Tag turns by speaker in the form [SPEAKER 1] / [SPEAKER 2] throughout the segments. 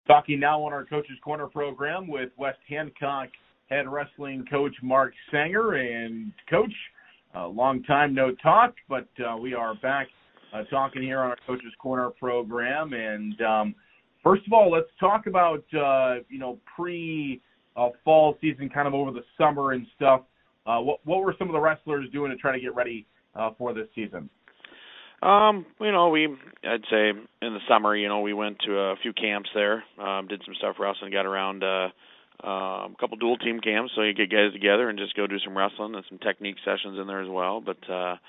[SPEAKER 1] Talking now on our Coach's Corner program with West Hancock head wrestling coach Mark Sanger. And, Coach, long time no talk, but we are back talking here on our Coach's Corner program. And first of all, let's talk about, pre-fall season, kind of over the summer and stuff. What were some of the wrestlers doing to try to get ready for this season?
[SPEAKER 2] I'd say in the summer, we went to a few camps there, did some stuff wrestling, got around a couple dual team camps, so you get guys together and just go do some wrestling and some technique sessions in there as well. But,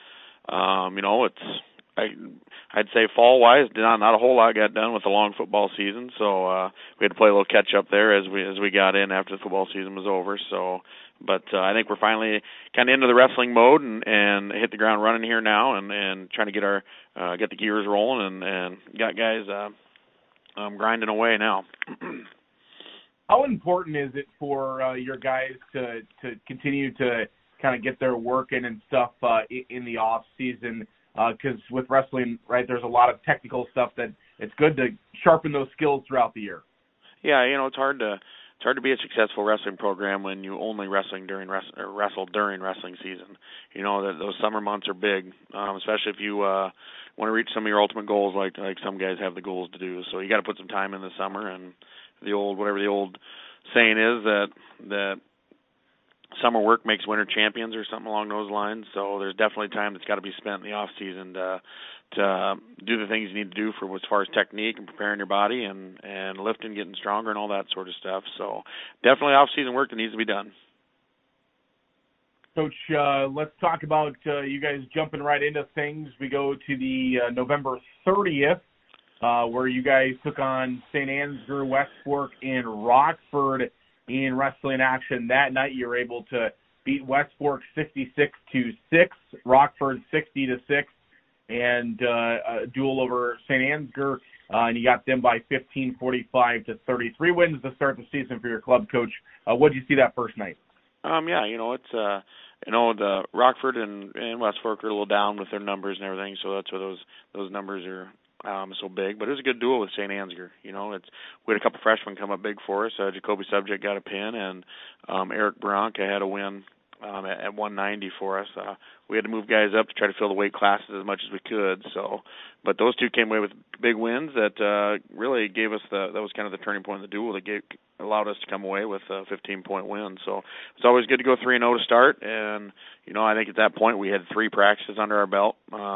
[SPEAKER 2] I'd say fall-wise, not a whole lot got done with the long football season, so we had to play a little catch-up there as we got in after the football season was over. But I think we're finally kind of into the wrestling mode and hit the ground running here now and trying to get get the gears rolling and got guys grinding away now.
[SPEAKER 1] How important is it for your guys to continue to kind of get their work in and stuff in the off season? Because with wrestling, right, there's a lot of technical stuff that it's good to sharpen those skills throughout the year.
[SPEAKER 2] Yeah, it's hard to be a successful wrestling program when you only wrestle during wrestling season. That those summer months are big, especially if you want to reach some of your ultimate goals, like some guys have the goals to do. So you got to put some time in the summer, and whatever the old saying is that summer work makes winter champions or something along those lines. So there's definitely time that's got to be spent in the off season to do the things you need to do for as far as technique and preparing your body and lifting, getting stronger and all that sort of stuff. So definitely off season work that needs to be done.
[SPEAKER 1] Coach, let's talk about you guys jumping right into things. We go to the November 30th, where you guys took on St. Ansgar, West Fork, and Rockford in wrestling action. That night you were able to beat West Fork 66-6, Rockford 60-6, and a duel over St. Ansgar, and you got them by 15, 45-30. 3 wins to start the season for your club, Coach. What did you see that first night?
[SPEAKER 2] It's the Rockford and West Fork are a little down with their numbers and everything, so that's why those numbers are so big. But it was a good duel with St. Ansgar. We had a couple freshmen come up big for us. Jacoby Subject got a pin, and Eric Bronca had a win at 190 for us. We had to move guys up to try to fill the weight classes as much as we could. But those two came away with big wins that really gave us that was kind of the turning point in the duel that allowed us to come away with a 15-point win. So it's always good to go 3-0 to start. And I think at that point we had 3 practices under our belt.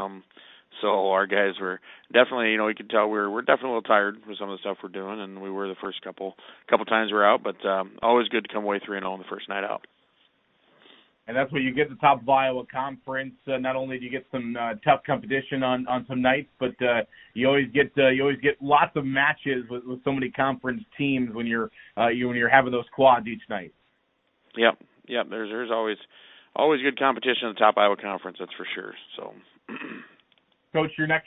[SPEAKER 2] So our guys were definitely, you could tell we're definitely a little tired with some of the stuff we're doing, and we were the first couple times we were out. But always good to come away 3-0 on the first night out.
[SPEAKER 1] And that's what you get at the top of Iowa Conference. Not only do you get some tough competition on some nights, but you always get lots of matches with so many conference teams when you're having those quads each night. Yep.
[SPEAKER 2] There's always good competition at the top Iowa Conference. That's for sure. So.
[SPEAKER 1] Coach, your next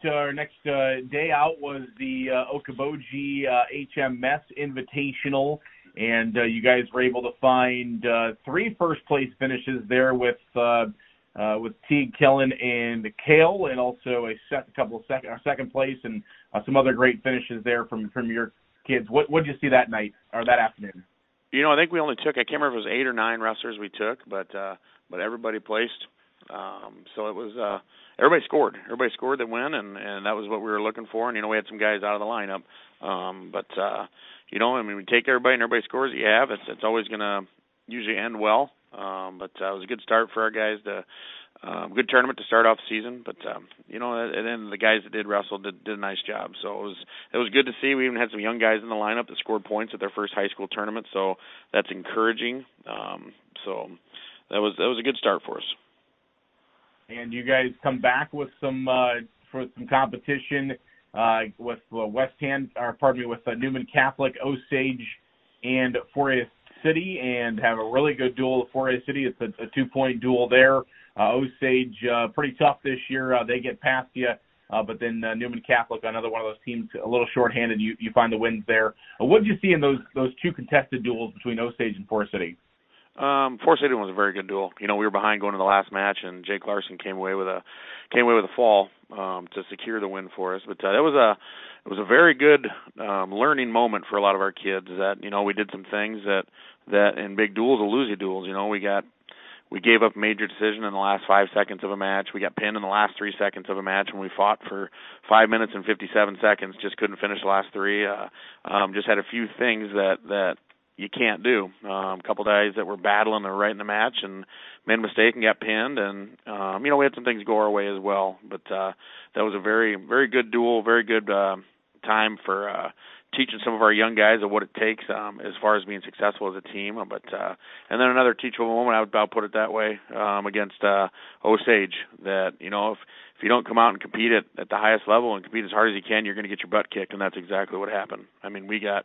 [SPEAKER 1] day out was the Okoboji HMS Invitational, and you guys were able to find 3 first-place finishes there with Teague, Kellen, and Kale, and also a second place and some other great finishes there from your kids. What did you see that night or that afternoon?
[SPEAKER 2] I think we only took, I can't remember if it was 8 or 9 wrestlers we took, but everybody placed. So it was everybody scored. Everybody scored that win, and that was what we were looking for. And we had some guys out of the lineup, but we take everybody and everybody scores that you have. It's always going to usually end well. But it was a good start for our guys. Good tournament to start off the season. But and then the guys that did wrestle did a nice job. So it was good to see. We even had some young guys in the lineup that scored points at their first high school tournament. So that's encouraging. So that was a good start for us.
[SPEAKER 1] And you guys come back with some competition with Newman Catholic, Osage, and Forest City, and have a really good duel with Forest City. It's a 2-point duel there. Osage pretty tough this year. They get past you, but then Newman Catholic, another one of those teams, a little shorthanded. You find the wins there. What did you see in those 2 contested duels between Osage and Forest City?
[SPEAKER 2] Forest City was a very good duel. We were behind going to the last match, and Jake Larson came away with a fall. to secure the win for us. But it was a very good learning moment for a lot of our kids. That we did some things that in big duels will lose you duels. We gave up a major decision in the last 5 seconds of a match. We got pinned in the last 3 seconds of a match, and we fought for 5 minutes and 57 seconds. Just couldn't finish the last three. Just had a few things that you can't do. A couple guys that were battling right in the match and made a mistake and got pinned, and we had some things go our way as well. But that was a very, very good duel, very good time for teaching some of our young guys of what it takes as far as being successful as a team. But and then another teachable moment, I would about put it that way, against Osage, that if you don't come out and compete at the highest level and compete as hard as you can, you're going to get your butt kicked, and that's exactly what happened. I mean, we got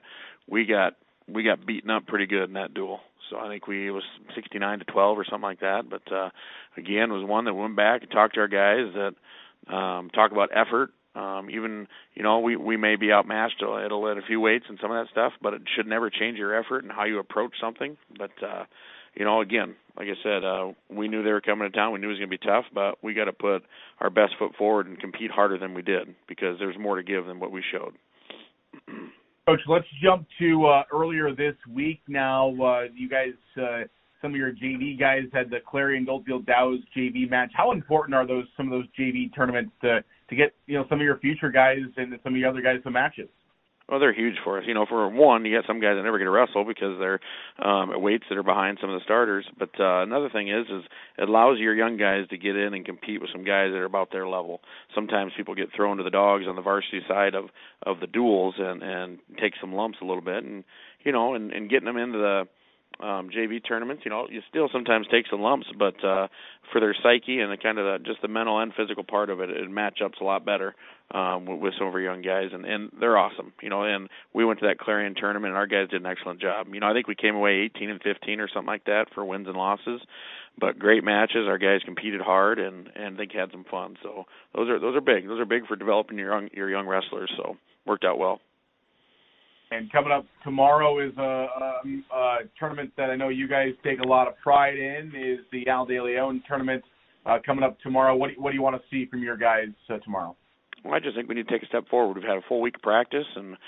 [SPEAKER 2] beaten up pretty good in that duel. So I think it was 69-12 or something like that. But again, it was one that went back and talked to our guys that talk about effort. Even we may be outmatched at a few weights and some of that stuff, but it should never change your effort and how you approach something. But again, like I said, we knew they were coming to town. We knew it was going to be tough, but we got to put our best foot forward and compete harder than we did, because there's more to give than what we showed.
[SPEAKER 1] Coach, let's jump to earlier this week now. You guys, some of your JV guys had the Clarion Goldfield Dows JV match. How important are some of those JV tournaments to get some of your future guys and some of the other guys some matches?
[SPEAKER 2] Well, they're huge for us. For one, you got some guys that never get to wrestle because they're at weights that are behind some of the starters. But another thing is it allows your young guys to get in and compete with some guys that are about their level. Sometimes people get thrown to the dogs on the varsity side of the duels and take some lumps a little bit, and getting them into the JV tournaments, you still sometimes take some lumps, but for their psyche and just the mental and physical part of it, it match-ups a lot better with some of our young guys, and they're awesome. And we went to that Clarion tournament, and our guys did an excellent job. I think we came away 18-15 or something like that for wins and losses, but great matches. Our guys competed hard, and I think had some fun. So those are big. Those are big for developing your young wrestlers. So worked out well.
[SPEAKER 1] And coming up tomorrow is a tournament that I know you guys take a lot of pride in, is the Al De Leon tournament coming up tomorrow. What do you want to see from your guys tomorrow?
[SPEAKER 2] Well, I just think we need to take a step forward. We've had a full week of practice, and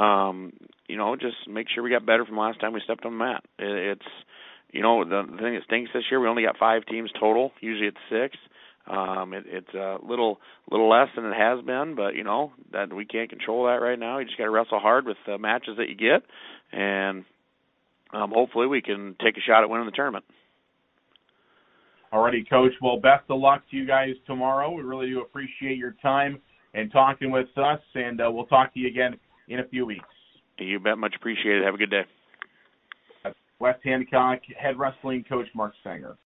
[SPEAKER 2] just make sure we got better from last time we stepped on the mat. It's the thing that stinks this year, we only got 5 teams total. Usually it's 6. It's a little less than it has been, but that we can't control that right now. You just got to wrestle hard with the matches that you get, and hopefully we can take a shot at winning the tournament.
[SPEAKER 1] Alrighty, Coach. Well, best of luck to you guys tomorrow. We really do appreciate your time and talking with us, and we'll talk to you again in a few weeks.
[SPEAKER 2] You bet. Much appreciated. Have a good day.
[SPEAKER 1] West Hancock head wrestling coach Mark Sanger.